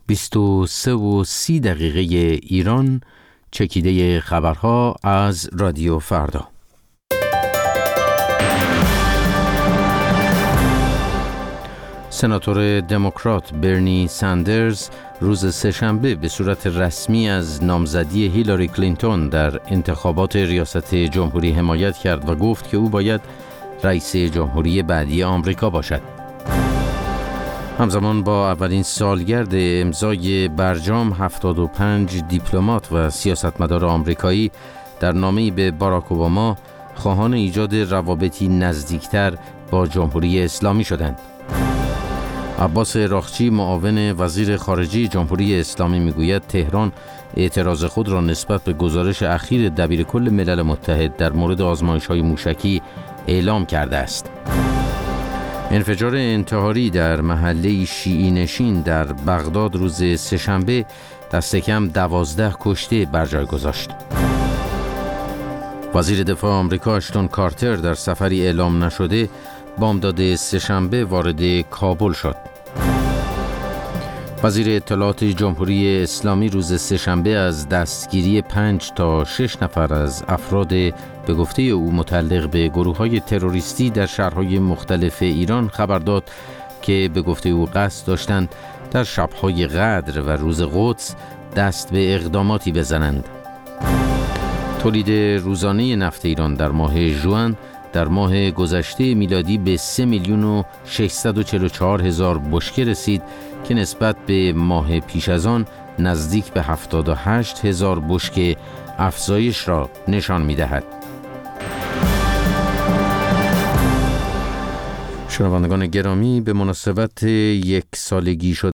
23:30 ایران. چکیده خبرها از رادیو فردا. سناتور دموکرات برنی ساندرز روز سه‌شنبه به صورت رسمی از نامزدی هیلاری کلینتون در انتخابات ریاست جمهوری حمایت کرد و گفت که او باید رئیس جمهوری بعدی آمریکا باشد. همزمان با اولین سالگرد امضای برجام 75 دیپلمات و سیاستمدار آمریکایی در نامه‌ای به باراک اوباما خواهان ایجاد روابطی نزدیکتر با جمهوری اسلامی شدند. عباس راغچی معاون وزیر خارجه جمهوری اسلامی میگوید تهران اعتراض خود را نسبت به گزارش اخیر دبیرکل ملل متحد در مورد آزمایش‌های موشکی اعلام کرده است. انفجار انتحاری در محله شیعی نشین در بغداد روز سه‌شنبه دست کم 12 کشته بر جای گذاشت. وزیر دفاع آمریکا اشتون کارتر در سفری اعلام نشده بامداد سه‌شنبه وارد کابل شد. وزیر اطلاعات جمهوری اسلامی روز سه‌شنبه از دستگیری 5 تا 6 نفر از افراد به گفته او متعلق به گروه‌های تروریستی در شهرهای مختلف ایران خبر داد که به گفته او قصد داشتند در شب‌های قدر و روز قدس دست به اقداماتی بزنند. تولید روزانه نفت ایران در ماه ژوئن در ماه گذشته میلادی به 3,644,000 بشکه رسید که نسبت به ماه پیش از آن نزدیک به 78,000 بشکه افزایش را نشان می‌دهد. شنوندگان گرامی، به مناسبت یک سالگی شد